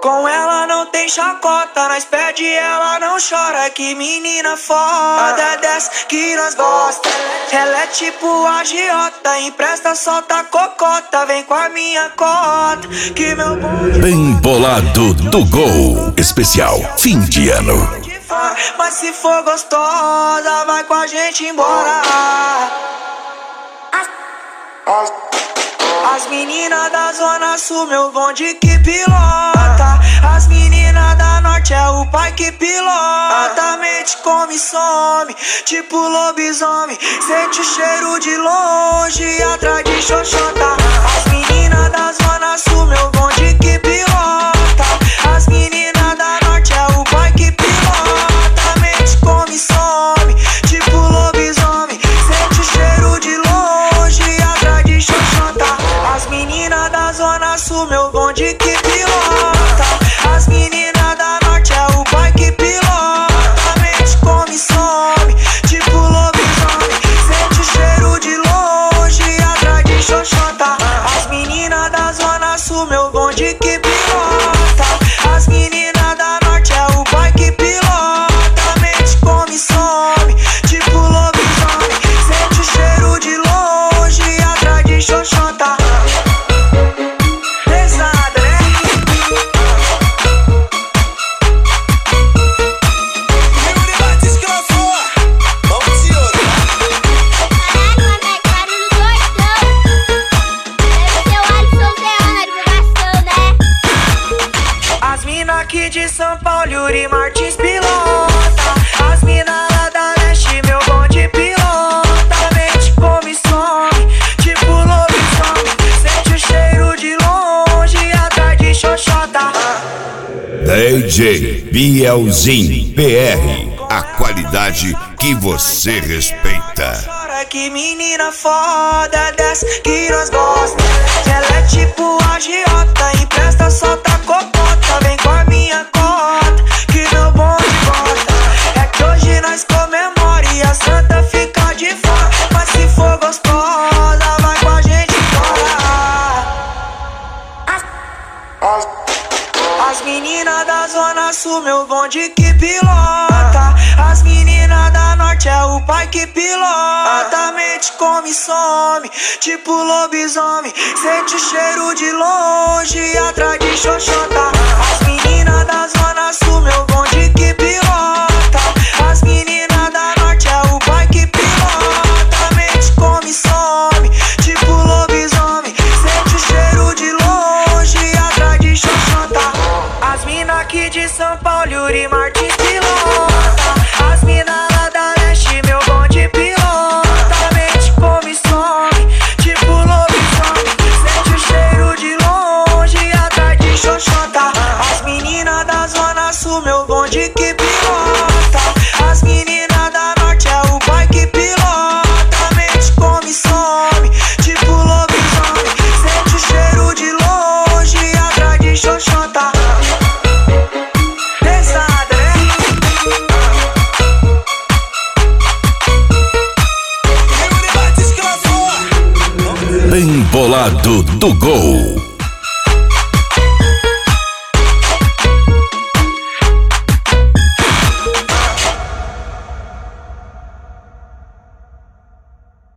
Com ela não tem chacota, nós pede ela não chora. Que menina foda, dessa que nós gosta. Ela é tipo agiota, empresta, solta cocota. Vem com a minha cota, que meu bonde. Bem bolado do Gol, especial fim de ano. Mas se for gostosa, vai com a gente embora. As meninas da Zona Sul, meu bonde que pilota. As meninas da Norte é o pai que pilota. Mente come e some, tipo lobisomem. Sente o cheiro de longe, atrás de xoxota. As meninas da Zona Sul, meu bonde que pilota. As meninas da Norte é o pai que pilota. Mente come e some, tipo lobisomem. Sente o cheiro de longe, atrás de xoxota. As meninas da Zona Sul, meu bonde que pilota. As meninas da Norte é o pai que pilota. Mente come e some, tipo lobisomem. Sente o cheiro de longe, atrás de xoxota. As meninas da Zona Sul, meu bonde que pilota. As meninas da Norte é o pai que pilota. Mente come e some, tipo lobisomem. Sente o cheiro de longe, atrás de xoxota. Aqui de São Paulo, Yuri Martins pilota. As mina lá da Leste, meu bonde pilota. Mente come e some, tipo lobisomem. Sente o cheiro de longe, atrás de xoxota. DJ Bielzinho PR, a qualidade que você respeita. Chora, que menina foda, dessa que nós gosta. Ela é tipo agiota, empresta, solta cocota. Vem com a minha cota, que meu bonde gosta. É que hoje nós comemora e a santa fica de fora. Mas se for gostosa, vai com a gente embora. As meninas da Zona Sul, meu bonde que pilota. As meninas da Norte é o pai que pilota. Mente come e some, tipo lobisomem. Sente o cheiro de longe, atrás de xoxota. As meninas da Zona Sul, meu bonde que pilota. As meninas da Norte é o pai que pilota. Mente come e some, tipo lobisomem. Sente o cheiro de longe, atrás de xoxota. As mina aqui de São Paulo, Yuri Martins pilota. As mina lá da Leste, meu bonde pilota. Mente come e some, tipo lobisomem. Sente o cheiro de longe, atrás de xoxota. As meninas da Zona Sul, meu bonde que pilota. As meninas da Norte é o pai que pilota. Mente come e some, tipo lobisomem. Sente o cheiro de longe, atrás de xoxota. Bem bolado do Gol.